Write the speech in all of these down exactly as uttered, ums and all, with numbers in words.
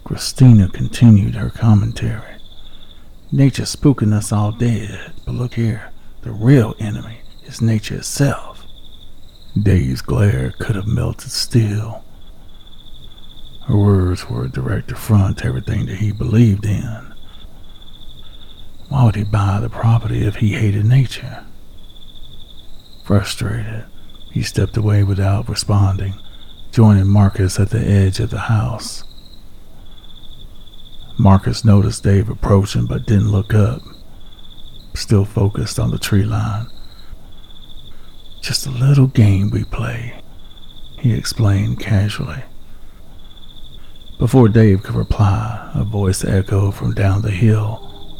Christina continued her commentary. Nature's spooking us all dead, but look here, the real enemy is nature itself. Dave's glare could have melted steel. Her words were a direct affront to everything that he believed in. Why would he buy the property if he hated nature? Frustrated, he stepped away without responding, joining Marcus at the edge of the house. Marcus noticed Dave approaching but didn't look up, still focused on the tree line. Just a little game we play, he explained casually. Before Dave could reply, a voice echoed from down the hill.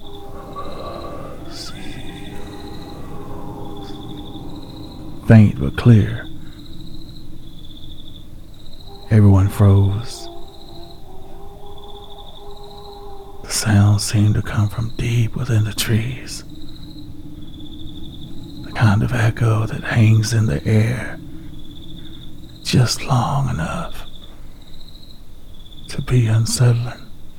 Faint but clear. Everyone froze. The sound seemed to come from deep within the trees. The kind of echo that hangs in the air just long enough to be unsettling.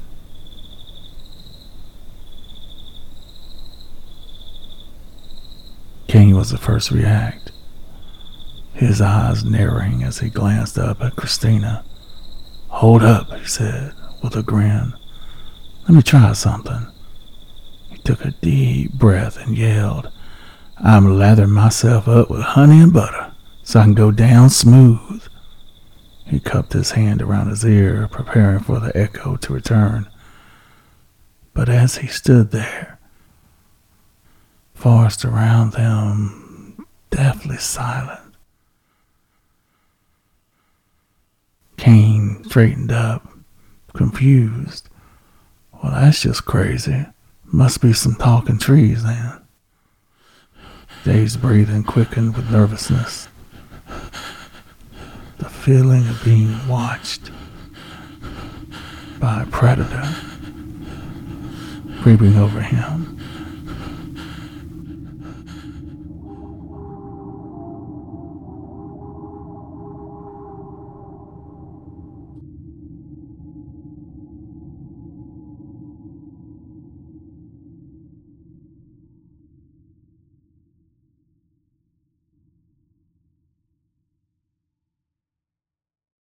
King was the first to react, his eyes narrowing as he glanced up at Christina. "Hold up," he said with a grin. "Let me try something." He took a deep breath and yelled, "I'm lathering myself up with honey and butter so I can go down smooth." He cupped his hand around his ear, preparing for the echo to return. But as he stood there, forest around them deathly silent, Kane straightened up, confused. "Well, that's just crazy. Must be some talking trees then." Dave's breathing quickened with nervousness. The feeling of being watched by a predator creeping over him.